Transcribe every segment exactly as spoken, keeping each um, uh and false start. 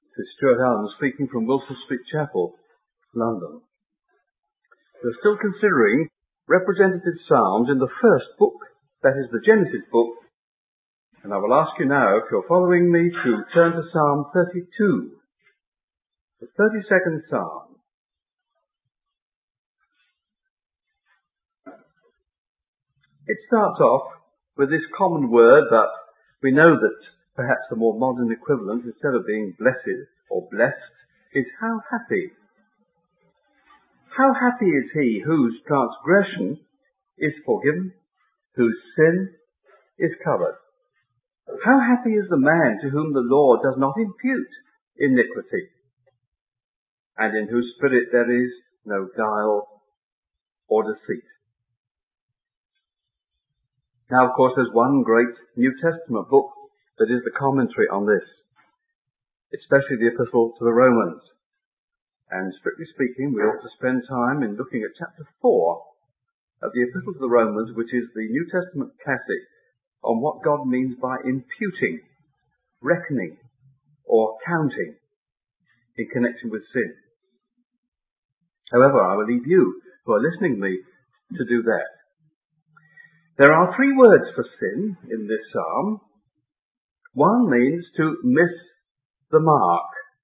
This is Stuart Allen speaking from Wilson Street Chapel, London. We're still considering representative psalms in the first book, that is the Genesis book, and I will ask you now, if you're following me, to turn to Psalm thirty-two, the thirty-second Psalm. It starts off with this common word that we know that perhaps the more modern equivalent, instead of being blessed or blessed, is how happy. How happy is he whose transgression is forgiven, whose sin is covered. How happy is the man to whom the Lord does not impute iniquity, and in whose spirit there is no guile or deceit. Now, of course, there's one great New Testament book that is the commentary on this, especially the Epistle to the Romans. And strictly speaking, we ought to spend time in looking at chapter four of the Epistle to the Romans, which is the New Testament classic on what God means by imputing, reckoning, or counting in connection with sin. However, I will leave you who are listening to me to do that. There are three words for sin in this psalm. One means to miss the mark.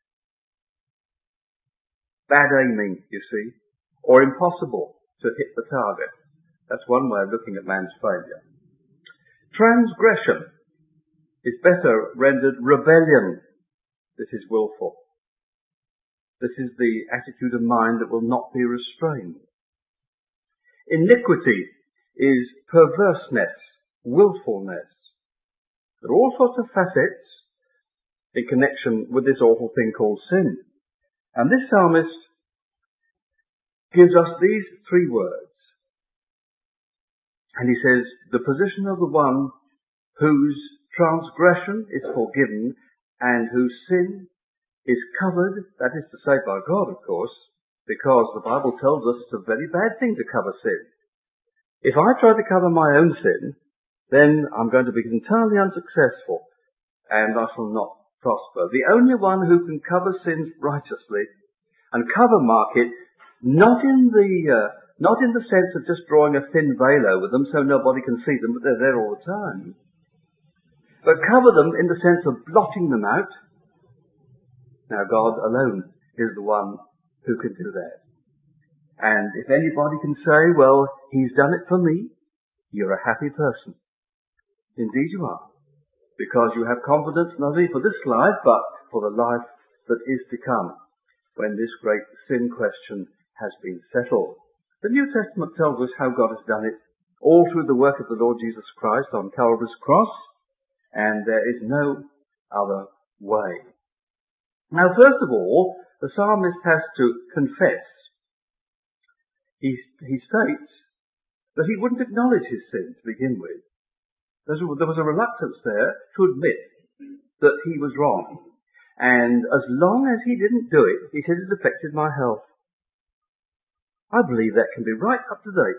Bad aiming, you see, or impossible to hit the target. That's one way of looking at man's failure. Transgression is better rendered rebellion. This is willful. This is the attitude of mind that will not be restrained. Iniquity is perverseness, willfulness. There are all sorts of facets in connection with this awful thing called sin. And this psalmist gives us these three words. And he says, the position of the one whose transgression is forgiven and whose sin is covered, that is to say by God, of course, because the Bible tells us it's a very bad thing to cover sin. If I try to cover my own sin, then I'm going to be entirely unsuccessful, and I shall not prosper. The only one who can cover sins righteously and cover mark it, not in the uh, not in the sense of just drawing a thin veil over them so nobody can see them, but they're there all the time, but cover them in the sense of blotting them out. Now, God alone is the one who can do that. And if anybody can say, well, he's done it for me, you're a happy person. Indeed you are. Because you have confidence not only for this life, but for the life that is to come, when this great sin question has been settled. The New Testament tells us how God has done it, all through the work of the Lord Jesus Christ on Calvary's cross, and there is no other way. Now, first of all, the psalmist has to confess. He, he states that he wouldn't acknowledge his sin to begin with. There was a reluctance there to admit that he was wrong. And as long as he didn't do it, he said it affected my health. I believe that can be right up to date.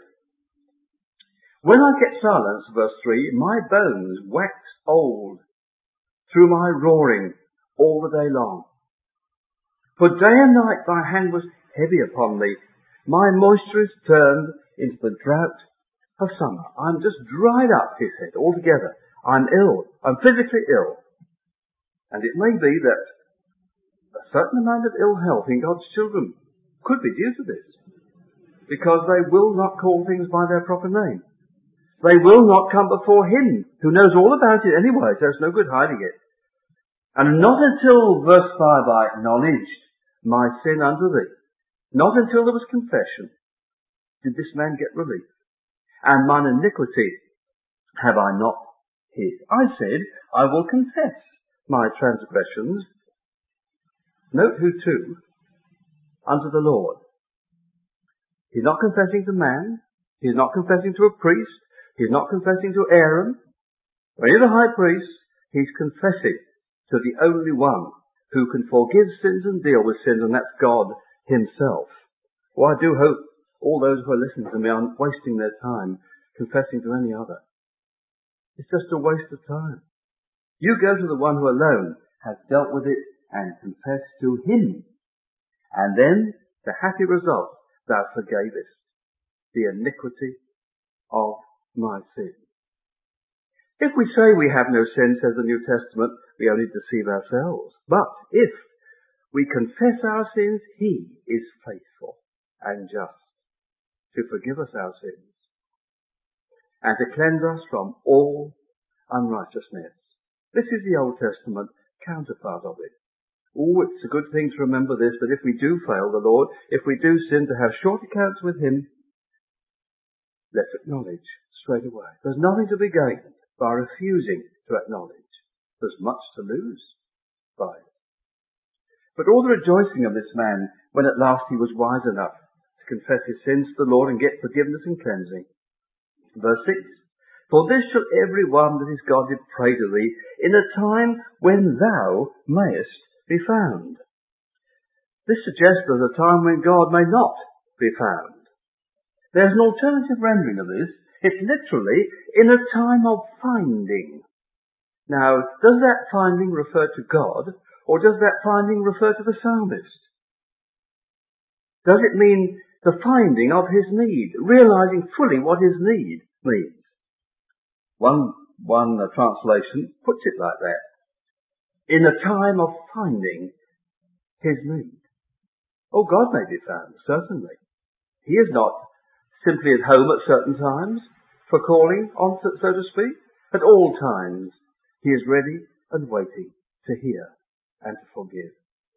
When I kept silence, verse three, my bones waxed old through my roaring all the day long. For day and night thy hand was heavy upon me. My moisture is turned into the drought of summer. I'm just dried up, he said, altogether. I'm ill. I'm physically ill. And it may be that a certain amount of ill health in God's children could be due to this, because they will not call things by their proper name. They will not come before him, who knows all about it anyway, so there's no good hiding it. And not until verse five I acknowledged my sin unto thee, not until there was confession, did this man get relief. And mine iniquity have I not hid. I said, I will confess my transgressions. Note who to? Unto the Lord. He's not confessing to man. He's not confessing to a priest. He's not confessing to Aaron or any of the high priests. He's confessing to the only one who can forgive sins and deal with sins, and that's God himself. Well, I do hope all those who are listening to me aren't wasting their time confessing to any other. It's just a waste of time. You go to the one who alone has dealt with it and confess to him. And then the happy result, thou forgavest the iniquity of my sin. If we say we have no sin, says the New Testament, we only deceive ourselves. But if we confess our sins, he is faithful and just to forgive us our sins and to cleanse us from all unrighteousness. This is the Old Testament counterpart of it. Oh, it's a good thing to remember this, that if we do fail the Lord, if we do sin, to have short accounts with him, let's acknowledge straight away. There's nothing to be gained by refusing to acknowledge. There's much to lose by it. But all the rejoicing of this man when at last he was wise enough to confess his sins to the Lord and get forgiveness and cleansing. Verse six, for this shall every one that is godly pray to thee in a time when thou mayest be found. This suggests there's a time when God may not be found. There's an alternative rendering of this. It's literally in a time of finding. Now, does that finding refer to God, or does that finding refer to the psalmist? Does it mean the finding of his need, realizing fully what his need means? One, one uh, translation puts it like that. In a time of finding his need. Oh, God may be found, certainly. He is not simply at home at certain times for calling on, so to speak. At all times, he is ready and waiting to hear and to forgive.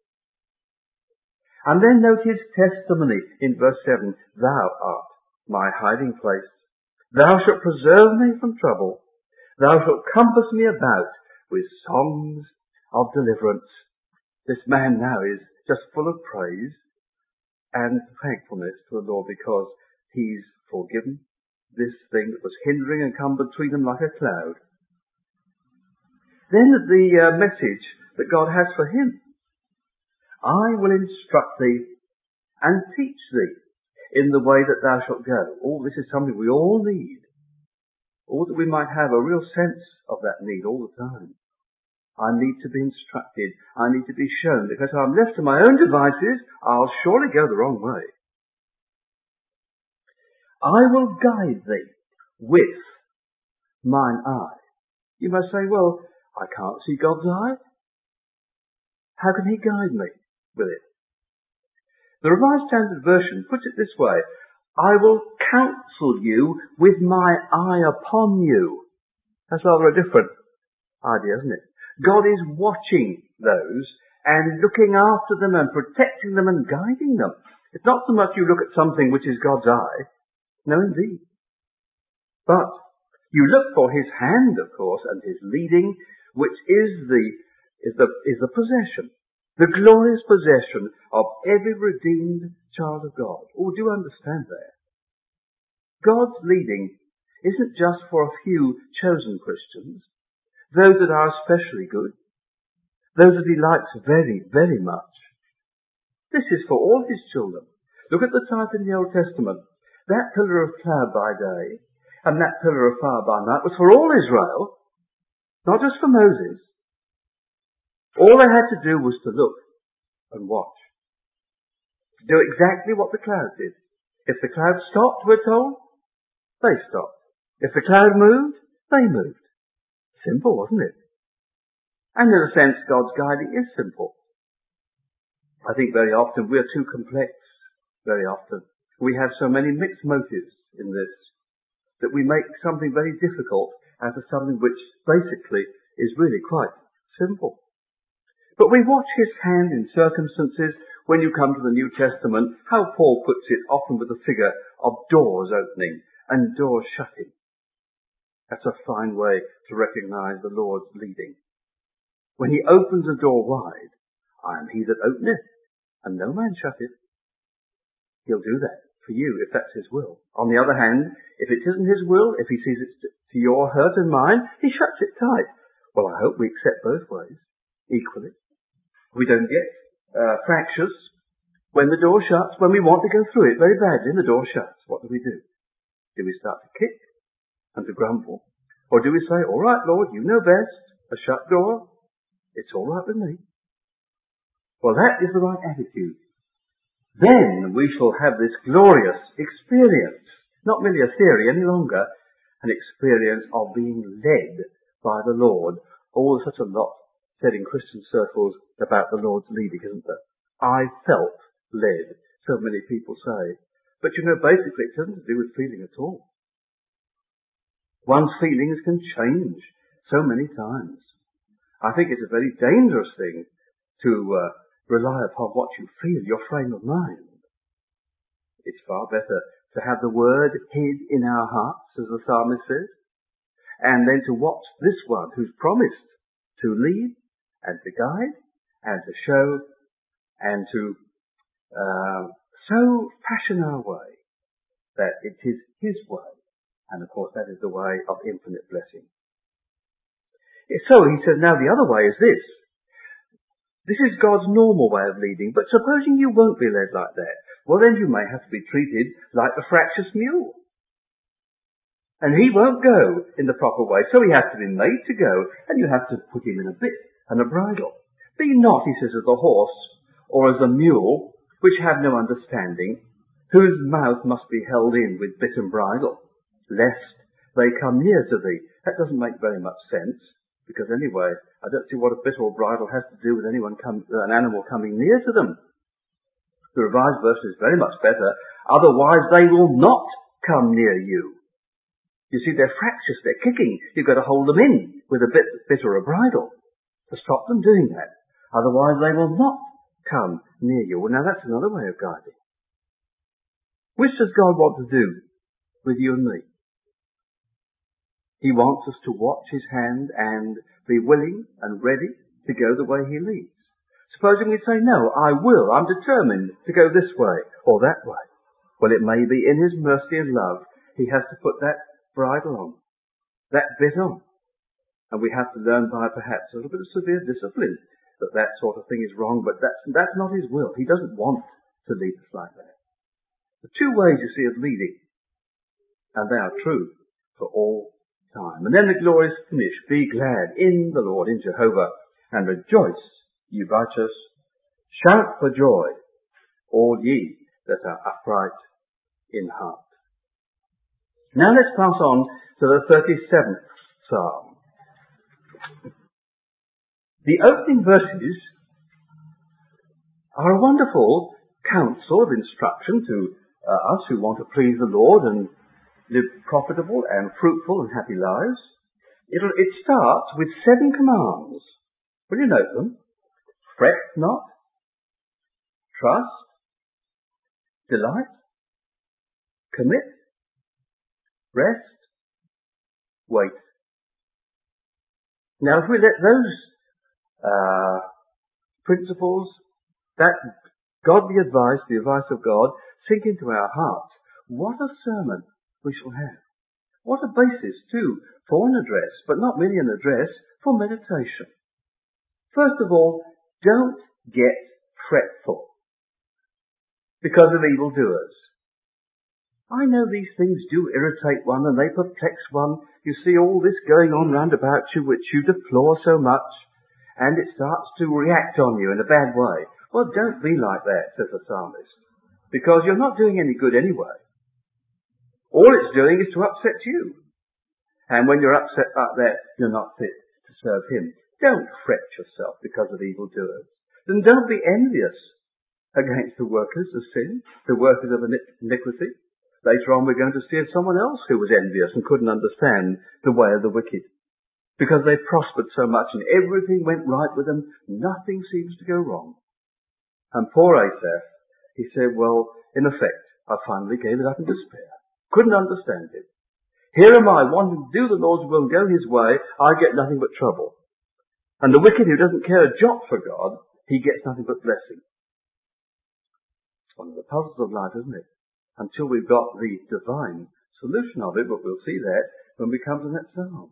And then note his testimony in verse seven. Thou art my hiding place. Thou shalt preserve me from trouble. Thou shalt compass me about with songs of deliverance. This man now is just full of praise and thankfulness to the Lord because he's forgiven this thing that was hindering and come between them like a cloud. Then the uh, message that God has for him. I will instruct thee and teach thee in the way that thou shalt go. Oh, this is something we all need. Or that we might have a real sense of that need all the time. I need to be instructed. I need to be shown. Because if I'm left to my own devices, I'll surely go the wrong way. I will guide thee with mine eye. You must say, well, I can't see God's eye. How can he guide me with it? The Revised Standard Version puts it this way. I will counsel you with my eye upon you. That's rather a different idea, isn't it? God is watching those and looking after them and protecting them and guiding them. It's not so much you look at something which is God's eye. No, indeed. But you look for his hand, of course, and his leading, which is the, is the, is the possession, the glorious possession of every redeemed child of God. Oh, do you understand that? God's leading isn't just for a few chosen Christians, those that are especially good, those that he likes very, very much. This is for all his children. Look at the type in the Old Testament. That pillar of cloud by day and that pillar of fire by night was for all Israel, not just for Moses. All they had to do was to look and watch. To do exactly what the cloud did. If the cloud stopped, we're told, they stopped. If the cloud moved, they moved. Simple, wasn't it? And in a sense, God's guiding is simple. I think very often we're too complex. Very often. We have so many mixed motives in this that we make something very difficult out of something which basically is really quite simple. But we watch his hand in circumstances. When you come to the New Testament, how Paul puts it, often with the figure of doors opening and doors shutting. That's a fine way to recognize the Lord's leading. When he opens a door wide, I am he that openeth, and no man shutteth. He'll do that for you if that's his will. On the other hand, if it isn't his will, if he sees it to your hurt and mine, he shuts it tight. Well, I hope we accept both ways equally. We don't get uh, fractious when the door shuts, when we want to go through it very badly and the door shuts. What do we do? Do we start to kick and to grumble? Or do we say, all right, Lord, you know best, a shut door, it's all right with me. Well, that is the right attitude. Then we shall have this glorious experience, not merely a theory any longer, an experience of being led by the Lord. Oh, there's such a lot said in Christian circles about the Lord's leading, isn't there? I felt led, so many people say. But you know, basically it doesn't do with feeling at all. One's feelings can change so many times. I think it's a very dangerous thing to uh, rely upon what you feel, your frame of mind. It's far better to have the word hid in our hearts, as the psalmist says, and then to watch this one who's promised to lead and to guide and to show and to uh, so fashion our way that it is his way. And of course that is the way of infinite blessing. So he says, now the other way is this. This is God's normal way of leading, but supposing you won't be led like that, well then you may have to be treated like the fractious mule. And he won't go in the proper way, so he has to be made to go, and you have to put him in a bit and a bridle. Be not, he says, as the horse or as the mule, which have no understanding, whose mouth must be held in with bit and bridle, lest they come near to thee. That doesn't make very much sense, because anyway, I don't see what a bit or bridle has to do with anyone come, an animal coming near to them. The Revised Version is very much better. Otherwise they will not come near you. You see, they're fractious, they're kicking. You've got to hold them in with a bit, bit or a bridle to stop them doing that. Otherwise they will not come near you. Well, now that's another way of guiding. Which does God want to do with you and me? He wants us to watch his hand and be willing and ready to go the way he leads. Supposing we say, no, I will, I'm determined to go this way or that way. Well, it may be in his mercy and love he has to put that bridle on, that bit on. And we have to learn by perhaps a little bit of severe discipline that that sort of thing is wrong, but that's, that's not his will. He doesn't want to lead us like that. The two ways, you see, of leading, and they are true for all time. And then the glorious finish. Be glad in the Lord, in Jehovah, and rejoice, ye righteous. Shout for joy, all ye that are upright in heart. Now let's pass on to the thirty-seventh Psalm. The opening verses are a wonderful counsel of instruction to uh, us who want to please the Lord and live profitable and fruitful and happy lives. It'll, it starts with seven commands. Will you note them? Fret not, trust, delight, commit, rest, wait. Now if we let those uh, principles, that godly advice, the advice of God, sink into our hearts, what a sermon we shall have. What a basis, too, for an address, but not merely an address, for meditation. First of all, don't get fretful because of evildoers. I know these things do irritate one and they perplex one. You see all this going on round about you which you deplore so much, and it starts to react on you in a bad way. Well, don't be like that, says the psalmist, because you're not doing any good anyway. All it's doing is to upset you. And when you're upset like that, you're not fit to serve him. Don't fret yourself because of evildoers. Then don't be envious against the workers of sin, the workers of iniquity. Later on we're going to see of someone else who was envious and couldn't understand the way of the wicked. Because they prospered so much and everything went right with them, nothing seems to go wrong. And poor Asaph, he said, well, in effect, I finally gave it up in despair. Couldn't understand it. Here am I, wanting to do the Lord's will and go his way, I get nothing but trouble. And the wicked who doesn't care a jot for God, he gets nothing but blessing. It's one of the puzzles of life, isn't it? Until we've got the divine solution of it, but we'll see that when we come to that psalm.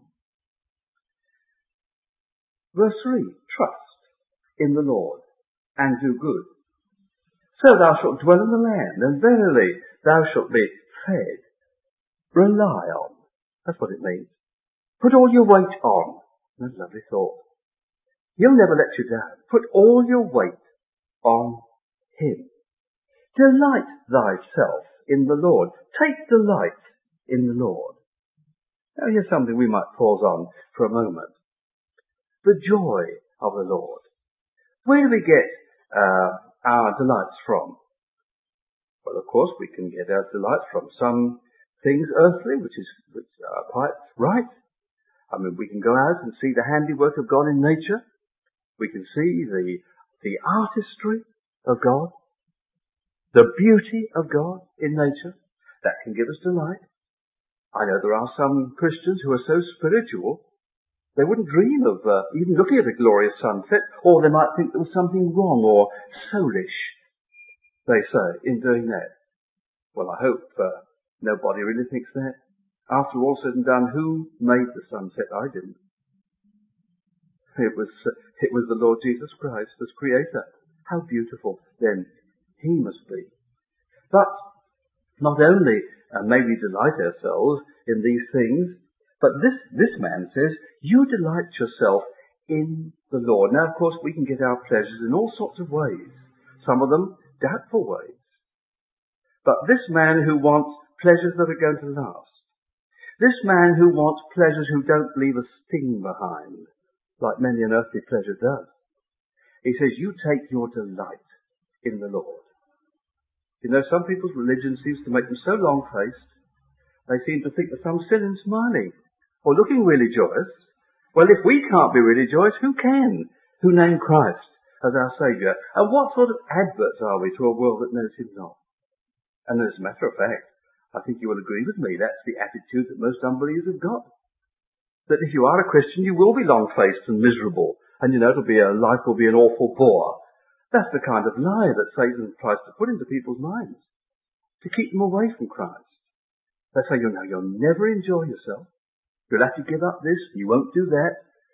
Verse three, trust in the Lord and do good. So thou shalt dwell in the land, and verily thou shalt be fed. Rely on. That's what it means. Put all your weight on. That's a lovely thought. He'll never let you down. Put all your weight on him. Delight thyself in the Lord. Take delight in the Lord. Now here's something we might pause on for a moment. The joy of the Lord. Where do we get uh, our delights from? Well, of course, we can get our delights from some things earthly, which is which are quite right. I mean, we can go out and see the handiwork of God in nature. We can see the the artistry of God, the beauty of God in nature. That can give us delight. I know there are some Christians who are so spiritual, they wouldn't dream of uh, even looking at a glorious sunset, or they might think there was something wrong or soulish, they say, in doing that. Well, I hope uh, nobody really thinks that. After all said and done, who made the sunset? I didn't. It was uh, it was the Lord Jesus Christ as creator. How beautiful then he must be. But not only uh, may we delight ourselves in these things, but this, this man says, you delight yourself in the Lord. Now, of course, we can get our pleasures in all sorts of ways. Some of them doubtful ways. But this man who wants pleasures that are going to last, this man who wants pleasures who don't leave a sting behind, like many an earthly pleasure does, he says, you take your delight in the Lord. You know, some people's religion seems to make them so long-faced, they seem to think there's some sin in smiling or looking really joyous. Well, if we can't be really joyous, who can? Who name Christ as our Saviour? And what sort of adverts are we to a world that knows him not? And as a matter of fact, I think you will agree with me, that's the attitude that most unbelievers have got. That if you are a Christian, you will be long-faced and miserable, and you know it'll be a, life will be an awful bore. That's the kind of lie that Satan tries to put into people's minds, to keep them away from Christ. They say, you know, you'll never enjoy yourself. You'll have to give up this, you won't do that.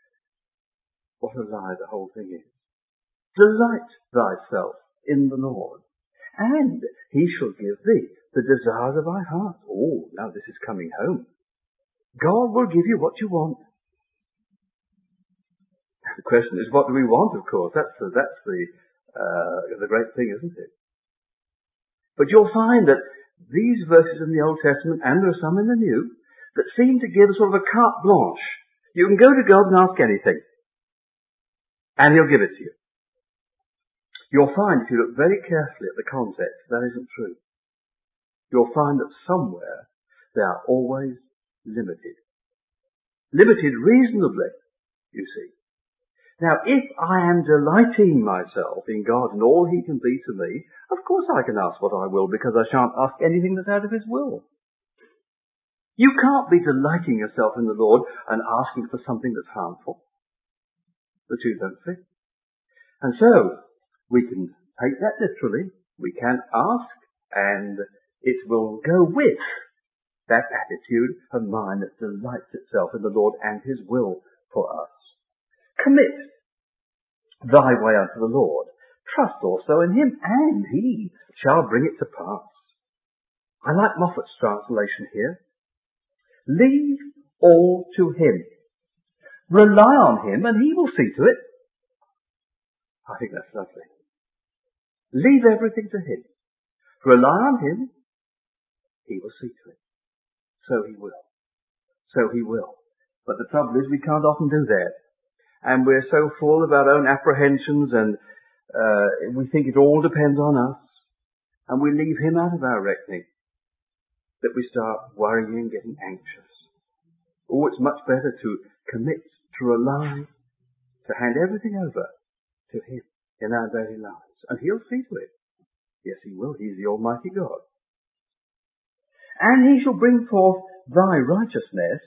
What a lie the whole thing is. Delight thyself in the Lord, and he shall give thee the desires of thy heart. Oh, now this is coming home. God will give you what you want. The question is, what do we want, of course? That's the, that's the, uh, the great thing, isn't it? But you'll find that these verses in the Old Testament, and there are some in the New, that seem to give sort of a carte blanche. You can go to God and ask anything, and he'll give it to you. You'll find, if you look very carefully at the context, that isn't true. You'll find that somewhere they are always limited. Limited reasonably, you see. Now, if I am delighting myself in God and all he can be to me, of course I can ask what I will, because I shan't ask anything that's out of his will. You can't be delighting yourself in the Lord and asking for something that's harmful. The two don't fit. And so, we can take that literally. We can ask, and it will go with that attitude of mind that delights itself in the Lord and his will for us. Commit thy way unto the Lord. Trust also in him, and he shall bring it to pass. I like Moffat's translation here. Leave all to him. Rely on him, and he will see to it. I think that's lovely. Leave everything to him. Rely on him, he will see to it. So he will. So he will. But the trouble is, we can't often do that. And we're so full of our own apprehensions, and uh, we think it all depends on us, and we leave him out of our reckoning, that we start worrying and getting anxious. Oh, it's much better to commit, to rely, to hand everything over to him in our daily lives, and he'll see to it. Yes, he will. He's the Almighty God. And he shall bring forth thy righteousness,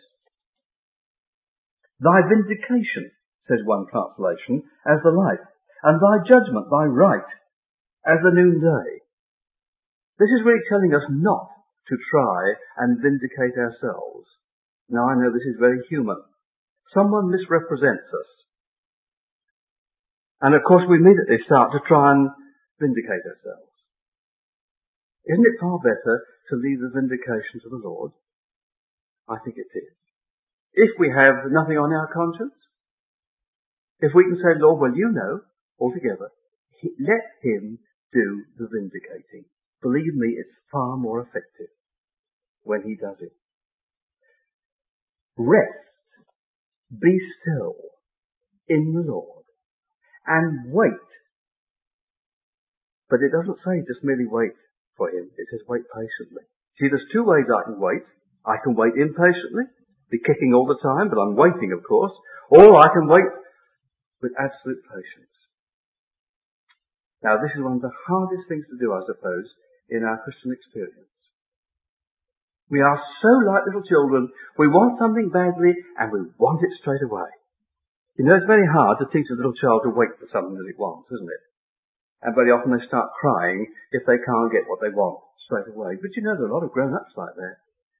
thy vindication, says one translation, as the light, and thy judgment, thy right, as the noonday. This is really telling us not to try and vindicate ourselves. Now, I know this is very human. Someone misrepresents us. And of course, we immediately start to try and vindicate ourselves. Isn't it far better to leave the vindication to the Lord? I think it is. If we have nothing on our conscience, if we can say, Lord, well, you know, altogether, he, let him do the vindicating. Believe me, it's far more effective when he does it. Rest, be still in the Lord, and wait. But it doesn't say just merely wait for him. It says wait patiently. See, there's two ways I can wait. I can wait impatiently, be kicking all the time, but I'm waiting, of course. Or I can wait with absolute patience. Now, this is one of the hardest things to do, I suppose, in our Christian experience. We are so like little children. We want something badly, and we want it straight away. You know, it's very hard to teach a little child to wait for something that it wants, isn't it? And very often they start crying if they can't get what they want straight away. But you know, there are a lot of grown-ups like that.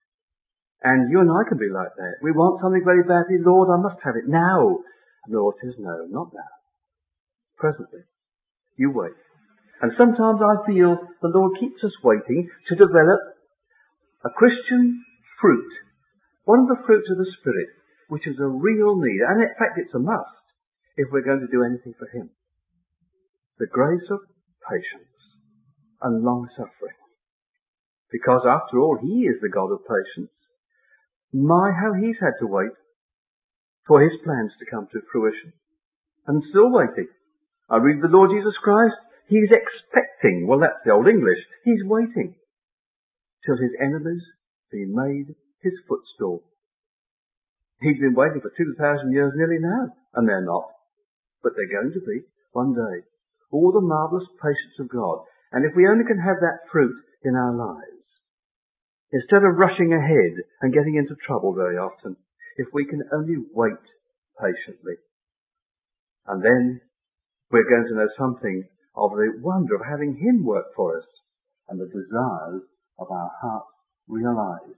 And you and I can be like that. We want something very badly. Lord, I must have it now. And the Lord says, no, not now. Presently. You wait. And sometimes I feel the Lord keeps us waiting to develop a Christian fruit. One of the fruits of the Spirit, which is a real need. And in fact, it's a must if we're going to do anything for him. The grace of patience and long-suffering. Because after all, he is the God of patience. My, how he's had to wait for his plans to come to fruition. And still waiting. I read the Lord Jesus Christ. He's expecting. Well, that's the old English. He's waiting till his enemies be made his footstool. He's been waiting for two thousand years nearly now. And they're not. But they're going to be one day. All the marvellous patience of God. And if we only can have that fruit in our lives, instead of rushing ahead and getting into trouble very often, if we can only wait patiently, and then we're going to know something of the wonder of having him work for us and the desires of our hearts realized.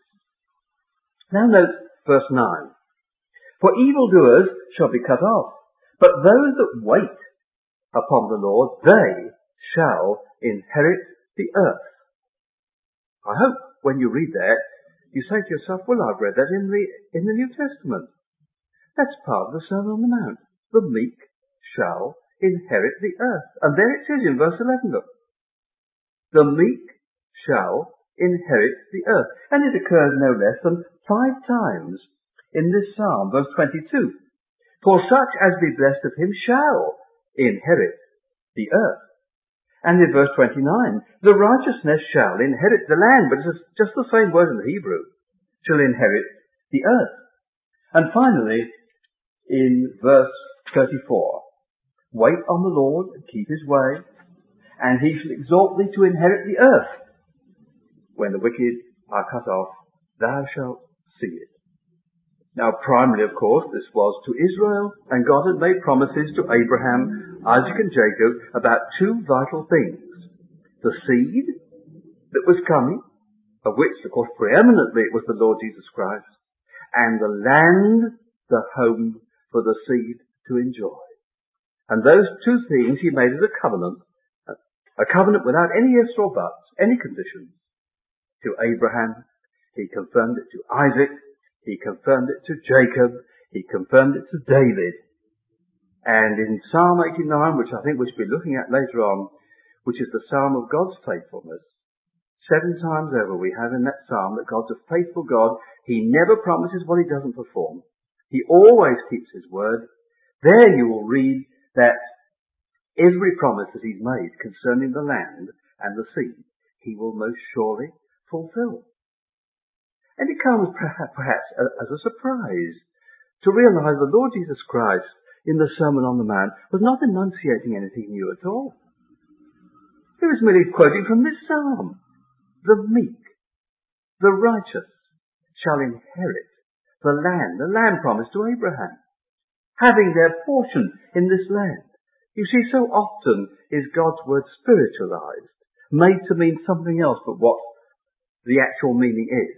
Now note verse nine. For evildoers shall be cut off, but those that wait upon the Lord, they shall inherit the earth. I hope when you read that, you say to yourself, well, I've read that in the, in the New Testament. That's part of the Sermon on the Mount. The meek shall inherit the earth. And there it says in verse eleven, look. The meek shall inherit the earth. And it occurs no less than five times in this psalm, verse twenty-two. For such as be blessed of him shall inherit the earth. And in verse twenty-nine, the righteousness shall inherit the land, but it's just the same word in the Hebrew, shall inherit the earth. And finally, in verse thirty-four, wait on the Lord and keep his way, and he shall exalt thee to inherit the earth. When the wicked are cut off, thou shalt see it. Now, primarily, of course, this was to Israel, and God had made promises to Abraham, Isaac and Jacob about two vital things. The seed that was coming, of which, of course, preeminently it was the Lord Jesus Christ, and the land, the home for the seed to enjoy. And those two things he made as a covenant, a covenant without any ifs or buts, any conditions. To Abraham, he confirmed it to Isaac, he confirmed it to Jacob, he confirmed it to David. And in Psalm eighty-nine, which I think we should be looking at later on, which is the Psalm of God's faithfulness, seven times over we have in that Psalm that God's a faithful God. He never promises what he doesn't perform. He always keeps his word. There you will read that every promise that he's made concerning the land and the sea, he will most surely fulfill. And it comes perhaps as a surprise to realize the Lord Jesus Christ in the Sermon on the Mount was not enunciating anything new at all. He was merely quoting from this psalm. The meek, the righteous shall inherit the land, the land promised to Abraham, having their portion in this land. You see, so often is God's word spiritualized, made to mean something else but what the actual meaning is.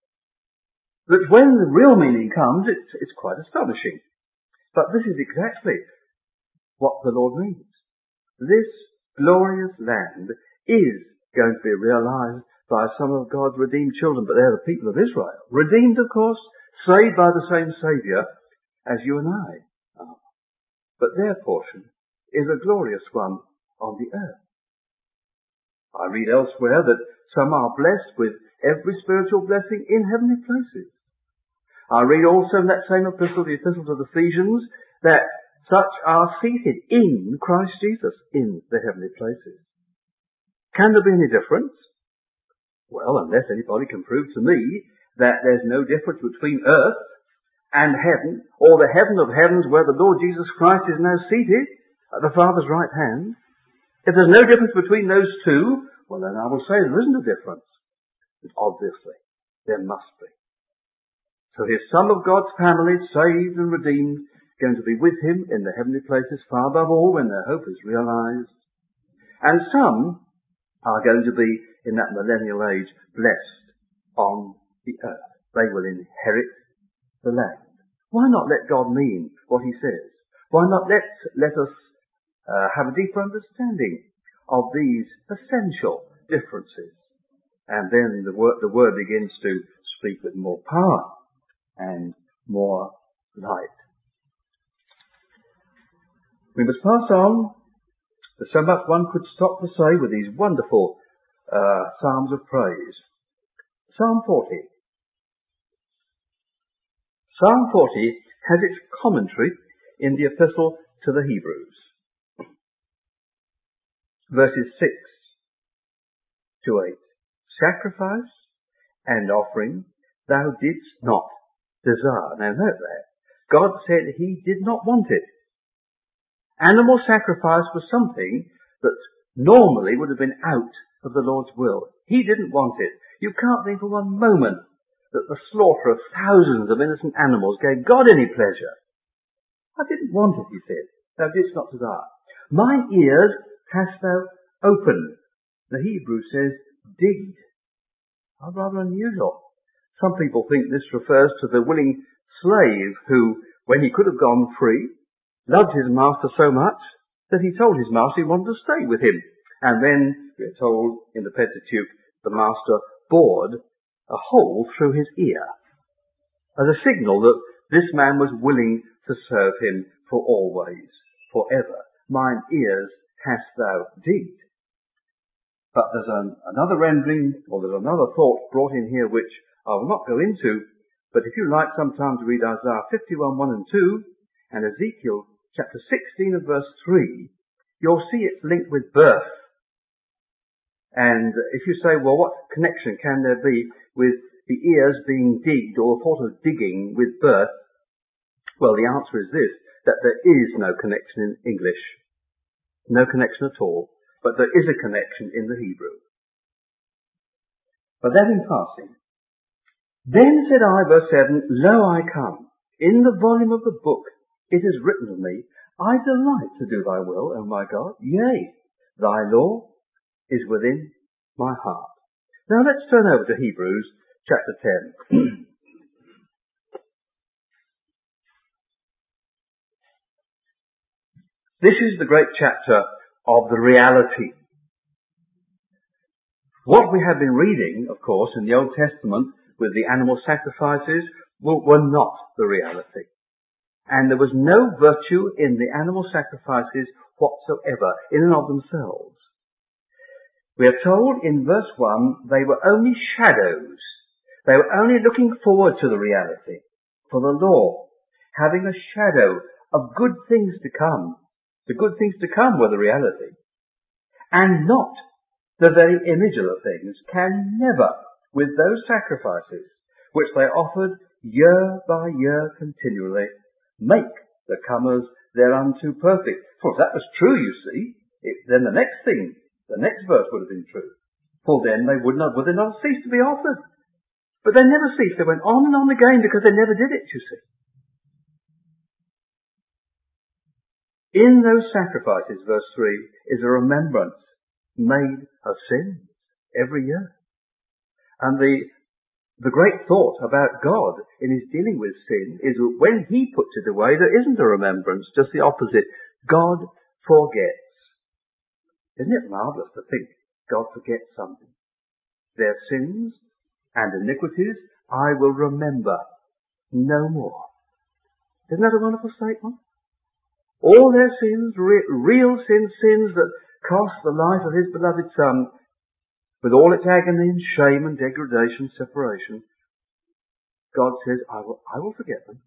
That when the real meaning comes, it's, it's quite astonishing. But this is exactly what the Lord means. This glorious land is going to be realized by some of God's redeemed children, but they're the people of Israel. Redeemed, of course, saved by the same Saviour as you and I are. But their portion is a glorious one on the earth. I read elsewhere that some are blessed with every spiritual blessing in heavenly places. I read also in that same epistle, the epistle to the Ephesians, that such are seated in Christ Jesus in the heavenly places. Can there be any difference? Well, unless anybody can prove to me that there's no difference between earth and heaven, or the heaven of heavens where the Lord Jesus Christ is now seated at the Father's right hand. If there's no difference between those two, well then I will say there isn't a difference. But obviously, there must be. So here's some of God's family, saved and redeemed, going to be with him in the heavenly places far above all when their hope is realized. And some are going to be, in that millennial age, blessed on the earth. They will inherit the land. Why not let God mean what he says? Why not let, let us uh, have a deeper understanding of these essential differences? And then the word, the word begins to speak with more power and more light. We must pass on. There's so much one could stop to say with these wonderful uh, psalms of praise. Psalm forty. Psalm forty has its commentary in the epistle to the Hebrews. Verses six to eight. Sacrifice and offering thou didst not desire. Now note that. God said he did not want it. Animal sacrifice was something that normally would have been out of the Lord's will. He didn't want it. You can't think for one moment that the slaughter of thousands of innocent animals gave God any pleasure. I didn't want it, he said. Thou didst not desire. Mine ears hast thou opened. The Hebrew says, digged. Oh, rather unusual. Some people think this refers to the willing slave who, when he could have gone free, loved his master so much that he told his master he wanted to stay with him. And then, we're told in the Pentateuch, the master bored a hole through his ear as a signal that this man was willing to serve him for always, forever. Mine ears hast thou digged. But there's an, another rendering, or there's another thought brought in here which I will not go into, but if you like sometime to read Isaiah fifty-one, one and two, and Ezekiel chapter sixteen and verse three, you'll see it's linked with birth. And if you say, well, what connection can there be with the ears being digged, or the thought of digging with birth? Well, the answer is this, that there is no connection in English. No connection at all. But there is a connection in the Hebrew. But that in passing. Then said I, verse seven, Lo, I come. In the volume of the book it is written of me, I delight to do thy will, O my God. Yea, thy law is within my heart. Now let's turn over to Hebrews chapter ten. This is the great chapter of the reality. What we have been reading, of course, in the Old Testament with the animal sacrifices were not the reality. And there was no virtue in the animal sacrifices whatsoever, in and of themselves. We are told in verse one, they were only shadows. They were only looking forward to the reality. For the law, having a shadow of good things to come. The good things to come were the reality. And not the very image of the things, can never, with those sacrifices which they offered year by year continually, make the comers thereunto perfect. For if that was true, you see, it, then the next thing, the next verse would have been true. For then they would not, would they not cease to be offered? But they never ceased. They went on and on again because they never did it, you see. In those sacrifices, verse three, is a remembrance made of sins every year. And the, the great thought about God in his dealing with sin is that when he puts it away, there isn't a remembrance, just the opposite. God forgets. Isn't it marvellous to think God forgets something? Their sins and iniquities I will remember no more. Isn't that a wonderful statement? All their sins, re- real sins, sins that cost the life of his beloved Son, with all its agony and shame and degradation, separation, God says, I will, I will forget them.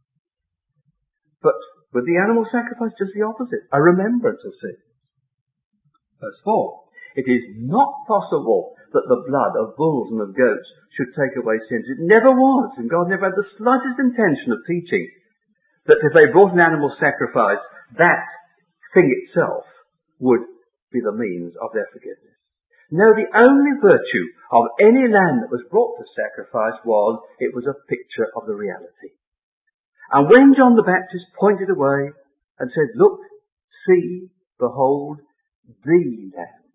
But with the animal sacrifice, just the opposite, a remembrance of sin. Verse four, it is not possible that the blood of bulls and of goats should take away sins. It never was, and God never had the slightest intention of teaching that if they brought an animal sacrifice, that thing itself would be the means of their forgiveness. No, the only virtue of any lamb that was brought to sacrifice was it was a picture of the reality. And when John the Baptist pointed away and said, look, see, behold, the Lamb,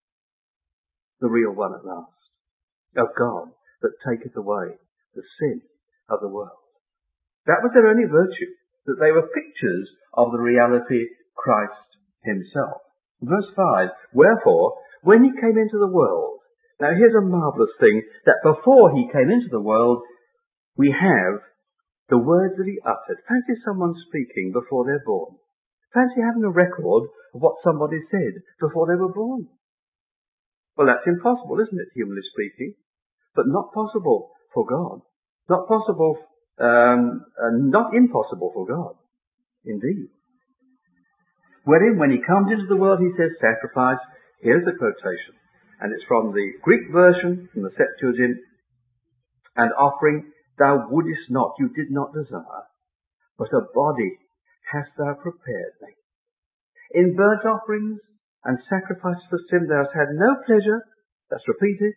the real one at last, of God, that taketh away the sin of the world. That was their only virtue, that they were pictures of the reality Christ himself. Verse five, wherefore, when he came into the world, now here's a marvellous thing, that before he came into the world, we have the words that he uttered. Fancy someone speaking before they're born. Fancy having a record of what somebody said before they were born. Well, that's impossible, isn't it, humanly speaking? But not possible for God. Not possible, um, uh, not impossible for God. Indeed. Wherein, when he comes into the world, he says, sacrifice. Here's the quotation. And it's from the Greek version, from the Septuagint. And offering, thou wouldest not, you did not desire, but a body hast thou prepared me. In burnt offerings and sacrifices for sin thou hast had no pleasure. That's repeated.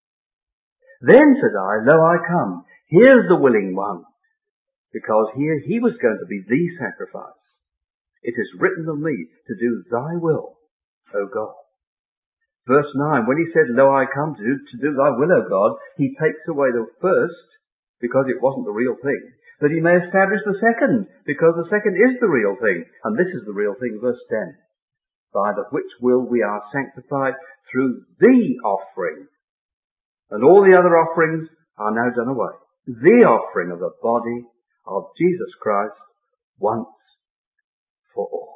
Then said I, lo, I come. Here's the willing one. Because here he was going to be the sacrifice. It is written of me to do thy will, O God. Verse nine, when he said, lo, I come to do, to do thy will, O God, he takes away the first, because it wasn't the real thing, that he may establish the second, because the second is the real thing. And this is the real thing, verse ten. By the which will we are sanctified through the offering. And all the other offerings are now done away. The offering of the body of Jesus Christ once for all.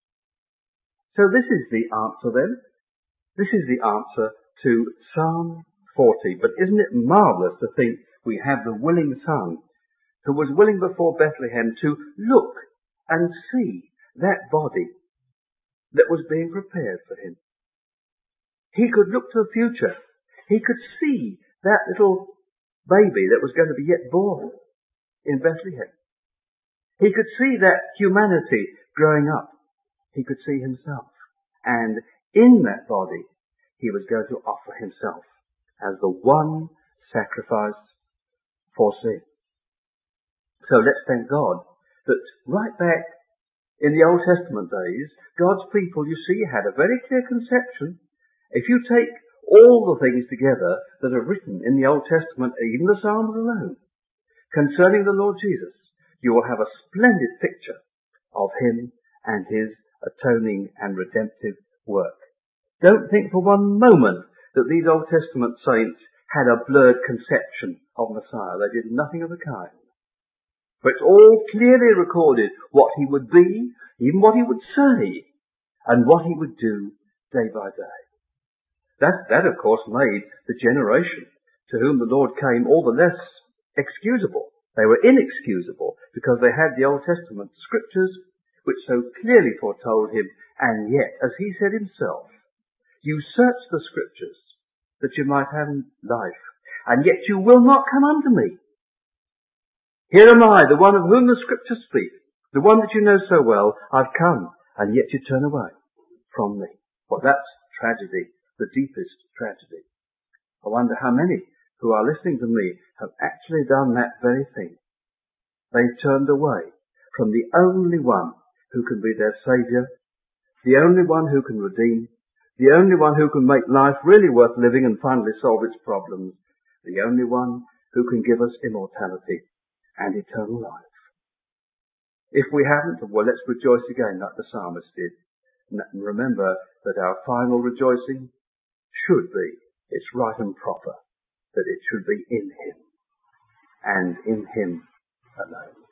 So this is the answer then. This is the answer to Psalm forty. But isn't it marvellous to think we have the willing Son who was willing before Bethlehem to look and see that body that was being prepared for him. He could look to the future. He could see that little baby that was going to be yet born in Bethlehem. He could see that humanity growing up. He could see himself. And in that body, he was going to offer himself as the one sacrifice for sin. So let's thank God that right back in the Old Testament days, God's people, you see, had a very clear conception. If you take all the things together that are written in the Old Testament, even the Psalms alone, concerning the Lord Jesus, you will have a splendid picture of him and his atoning and redemptive work. Don't think for one moment that these Old Testament saints had a blurred conception of Messiah. They did nothing of the kind. But it's all clearly recorded what he would be, even what he would say, and what he would do day by day. That, that of course made the generation to whom the Lord came all the less excusable. They were inexcusable because they had the Old Testament scriptures which so clearly foretold him, and yet, as he said himself, you search the scriptures that you might have life, and yet you will not come unto me. Here am I, the one of whom the scriptures speak, the one that you know so well. I've come, and yet you turn away from me. Well, that's tragedy, the deepest tragedy. I wonder how many who are listening to me have actually done that very thing. They've turned away from the only one who can be their Saviour, the only one who can redeem, the only one who can make life really worth living and finally solve its problems, the only one who can give us immortality and eternal life. If we haven't, well, let's rejoice again like the psalmist did. And remember that our final rejoicing should be, it's right and proper, that it should be in him and in him alone.